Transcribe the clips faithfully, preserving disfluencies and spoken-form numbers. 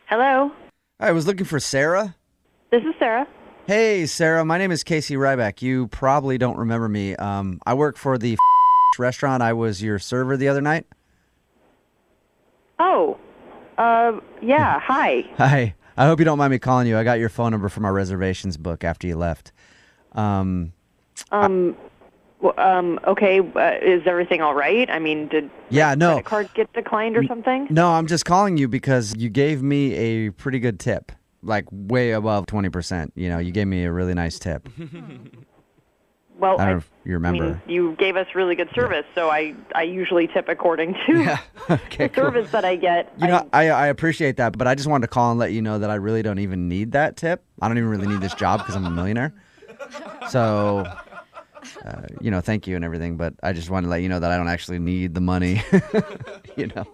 Hello. I was looking for Sarah. This is Sarah. Hey, Sarah. My name is Casey Ryback. You probably don't remember me. Um, I work for the restaurant. I was your server the other night. Oh, uh, yeah, hi. Hi. I hope you don't mind me calling you. I got your phone number from our reservations book after you left. Um, Um, w- um, okay, uh, is everything all right? I mean, did yeah, my no. credit card get declined or something? No, I'm just calling you because you gave me a pretty good tip, like way above twenty percent. You know, you gave me a really nice tip. Well, I don't I, know if you remember. I mean, you gave us really good service, so I, I usually tip according to Yeah. Okay, the cool. service that I get. You know, I, I appreciate that, but I just wanted to call and let you know that I really don't even need that tip. I don't even really need this job because I'm a millionaire. So, uh, you know, thank you and everything, but I just wanted to let you know that I don't actually need the money, you know.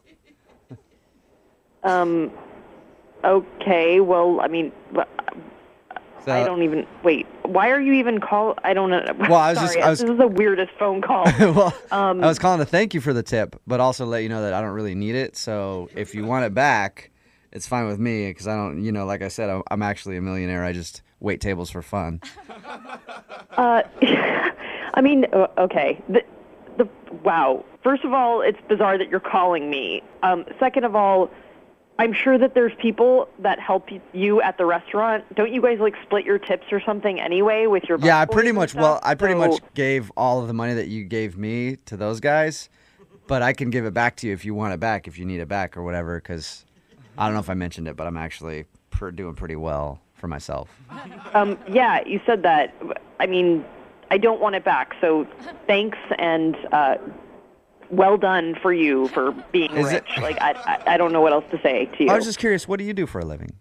Um, okay, well, I mean, w- So, I don't even, wait, why are you even call? I don't know. Well, I was Sorry, just- I was- this is the weirdest phone call. well, Um, I was calling to thank you for the tip, but also let you know that I don't really need it. So if you want it back, it's fine with me because I don't, you know, like I said, I'm, I'm actually a millionaire. I just wait tables for fun. Uh, I mean, uh, okay. The, the wow. First of all, it's bizarre that you're calling me. Um, second of all, I'm sure that there's people that help y- you at the restaurant. Don't you guys like split your tips or something anyway with your? Yeah, I busboys pretty and much. stuff? Well, I pretty So- much gave all of the money that you gave me to those guys, but I can give it back to you if you want it back, if you need it back or whatever. Because I don't know if I mentioned it, but I'm actually per- doing pretty well for myself. Um, yeah, you said that. I mean, I don't want it back. So thanks and uh, well done for you for being Is it- rich. Like I, I, I don't know what else to say to you. I was just curious. What do you do for a living?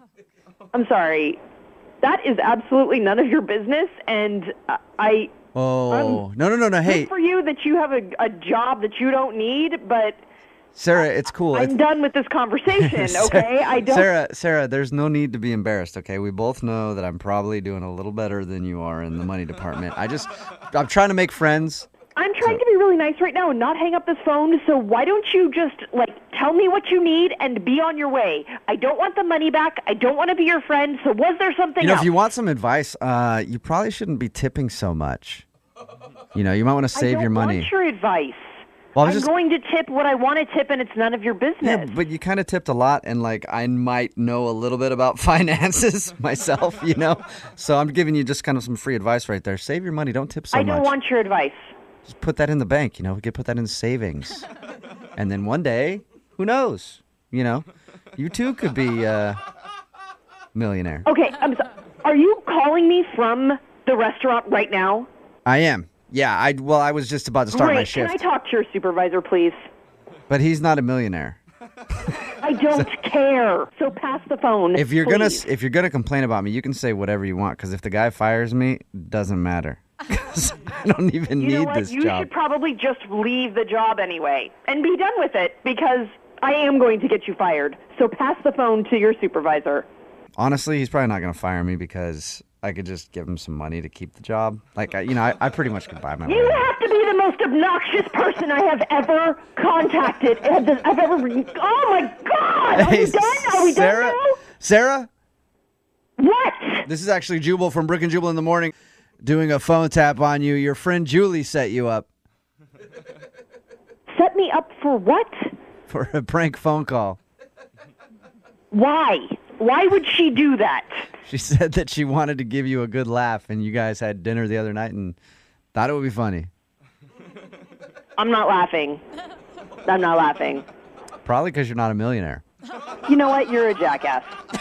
I'm sorry. That is absolutely none of your business, and uh, I. Oh no no no no! Hey, Good for you that you have a, a job that you don't need, but Sarah, it's cool. I'm It's- done with this conversation. Okay, I don't. Sarah, Sarah, there's no need to be embarrassed, okay? We both know that I'm probably doing a little better than you are in the money department. I just, I'm trying to make friends. I'm trying to be really nice right now and not hang up this phone. So why don't you just like tell me what you need and be on your way? I don't want the money back. I don't want to be your friend. So was there something You know, else? if you want some advice, uh, you probably shouldn't be tipping so much. You know, you might want to I save don't your money. want your advice. Well, I was I'm just- going to tip what I want to tip, and it's none of your business. Yeah, but you kind of tipped a lot, and like I might know a little bit about finances myself, you know. So I'm giving you just kind of some free advice right there. Save your money. Don't tip so I much. don't want your advice. Just put that in the bank, you know. We could put that in savings, and then one day, who knows? You know, you too could be a millionaire. Okay, I'm so- are you calling me from the restaurant right now? I am. Yeah. I well, I was just about to start Great. my Can I shift, talk to your supervisor, please? but he's not a millionaire. I don't care. So pass the phone. If you're gonna please. if you're gonna complain about me, you can say whatever you want. Because if the guy fires me, doesn't matter. 'Cause I don't even you know need what? this You job. should probably just leave the job anyway and be done with it because I am going to get you fired. So pass the phone to your supervisor. Honestly, he's probably not gonna fire me because I could just give him some money to keep the job. Like I, you know, I, I pretty much could buy my way. You out. have to be the most obnoxious person I have ever contacted. I've ever. Oh my God! Are Hey, we done? Are we Sarah, done now? Sarah, What? this is actually Jubal from Brick and Jubal in the Morning doing a phone tap on you. Your friend Julie set you up Set me up for what? for a prank phone call. Why? Why would she do that? She said that she wanted to give you a good laugh, and you guys had dinner the other night and thought it would be funny. I'm not laughing. I'm not laughing. Probably because you're not a millionaire. You know what? You're a jackass.